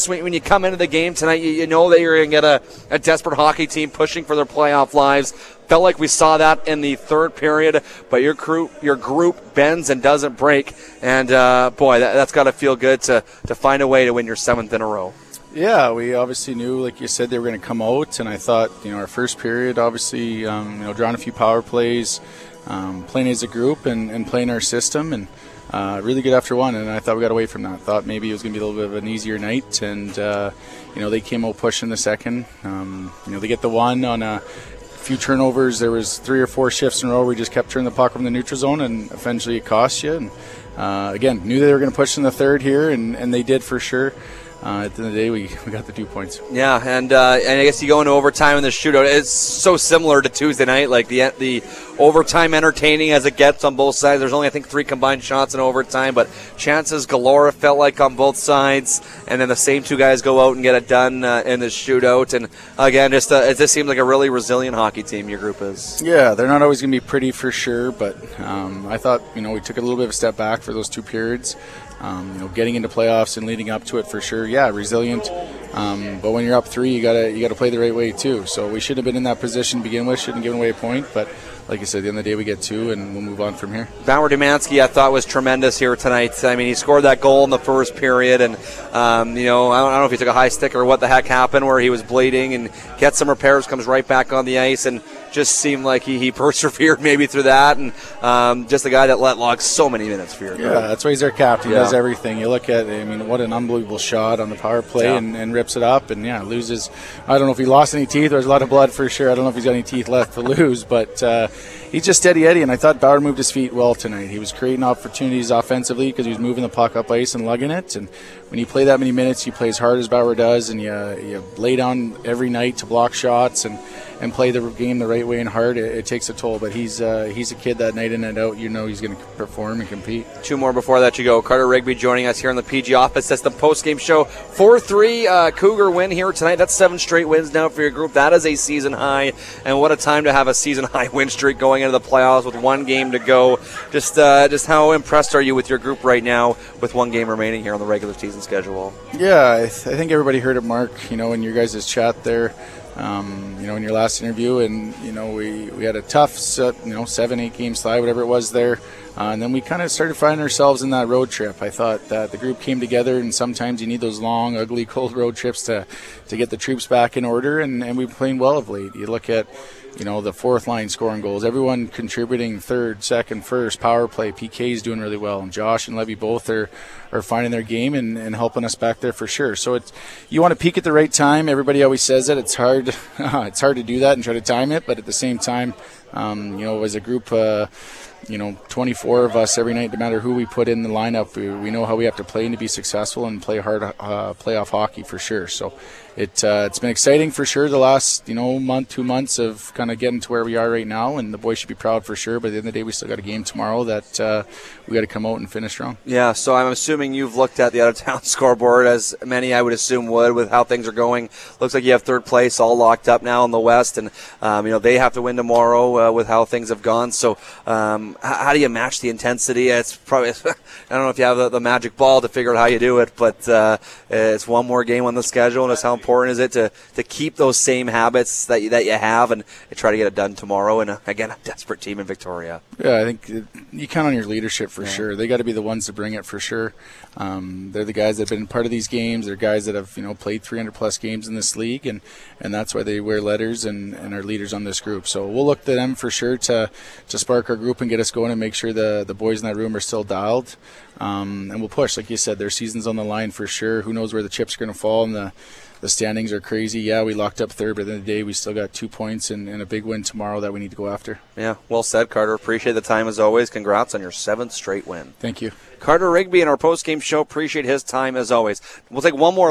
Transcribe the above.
When you come into the game tonight, you know that you're going to get a desperate hockey team pushing for their playoff lives. Felt like we saw that in the third period, but your group bends and doesn't break. And, boy, that's got to feel good to find a way to win your 7th in a row. Yeah, we obviously knew, like you said, they were going to come out, and I thought, our first period, obviously, drawing a few power plays, playing as a group and playing our system, and really good after one, and I thought we got away from that. Thought maybe it was going to be a little bit of an easier night, and, they came out pushing the second. They get the one on a few turnovers. There was 3 or 4 shifts in a row where we just kept turning the puck from the neutral zone, and eventually it cost you. And, again, knew they were going to push in the third here, and they did for sure. At the end of the day, we got the 2 points. Yeah, and I guess you go into overtime in the shootout. It's so similar to Tuesday night, like the overtime entertaining as it gets on both sides. There's only, I think, 3 combined shots in overtime, but chances galore, it felt like, on both sides. And then the same 2 guys go out and get it done in the shootout. And, again, it just seems like a really resilient hockey team your group is. Yeah, they're not always going to be pretty for sure, but I thought, we took a little bit of a step back for those 2 periods. Getting into playoffs and leading up to it for sure. Yeah, resilient. But when you're up 3, you gotta play the right way too. So we should have been in that position to begin with. Shouldn't have given away a point. But like I said, at the end of the day, we get 2, and we'll move on from here. Bauer Dumansky, I thought, was tremendous here tonight. I mean, he scored that goal in the first period, and I don't know if he took a high stick or what the heck happened, where he was bleeding and gets some repairs, comes right back on the ice, and just seemed like he persevered maybe through that, and just a guy that let log so many minutes for your group. Yeah, that's why he's our captain. He does everything. You look at, what an unbelievable shot on the power play, and rips it up, and loses. I don't know if he lost any teeth. There's a lot of blood for sure. I don't know if he's got any teeth left to lose, but he's just steady Eddie, and I thought Bauer moved his feet well tonight. He was creating opportunities offensively because he was moving the puck up ice and lugging it, and when you play that many minutes, you play as hard as Bauer does, and you lay down every night to block shots and play the game the right way and hard. It takes a toll, but he's a kid that night in and out. He's going to perform and compete. 2 more before that you go. Carter Rigby joining us here in the PG office. That's the post-game show. 4-3 Cougar win here tonight. That's 7 straight wins now for your group. That is a season high, and what a time to have a season high win streak going into the playoffs with 1 game to go. Just how impressed are you with your group right now with 1 game remaining here on the regular season schedule? Yeah, I think everybody heard it, Mark, in your guys' chat there. In your last interview, and we had a tough 7-8 game slide, whatever it was there, and then we kind of started finding ourselves in that road trip. I thought that the group came together, and sometimes you need those long, ugly, cold road trips to get the troops back in order, and we've been playing well of late. You look at the fourth line scoring goals, everyone contributing third, second, first, power play. PK's doing really well, and Josh and Levy both are finding their game and helping us back there for sure. So you want to peak at the right time. Everybody always says that it's hard to do that and try to time it, but at the same time, as a group, 24 of us every night, no matter who we put in the lineup, we know how we have to play and to be successful and play hard playoff hockey for sure. So it's been exciting for sure the last month, 2 months of kind of getting to where we are right now, and the boys should be proud for sure. But at the end of the day, we still got a game tomorrow that we got to come out and finish strong. Yeah, so I'm assuming you've looked at the out-of-town scoreboard, as many I would assume would, with how things are going. Looks like you have third place all locked up now in the West, and they have to win tomorrow with how things have gone. So how do you match the intensity? It's probably I don't know if you have the magic ball to figure out how you do it, but it's 1 more game on the schedule, and it's how important is it to keep those same habits that you have and try to get it done tomorrow. And again, a desperate team in Victoria. Yeah, I think you count on your leadership for sure. They got to be the ones to bring it for sure. They're the guys that have been part of these games. They're guys that have played 300 plus games in this league, and that's why they wear letters and are leaders on this group. So we'll look to them for sure to spark our group and get us going and make sure the boys in that room are still dialed. And we'll push, like you said, their season's on the line for sure. Who knows where the chips are going to fall, and the standings are crazy. Yeah, we locked up third, but at the end of the day, we still got 2 points and a big win tomorrow that we need to go after. Yeah, well said, Carter. Appreciate the time as always. Congrats on your 7th straight win. Thank you. Carter Rigby in our post-game show. Appreciate his time as always. We'll take 1 more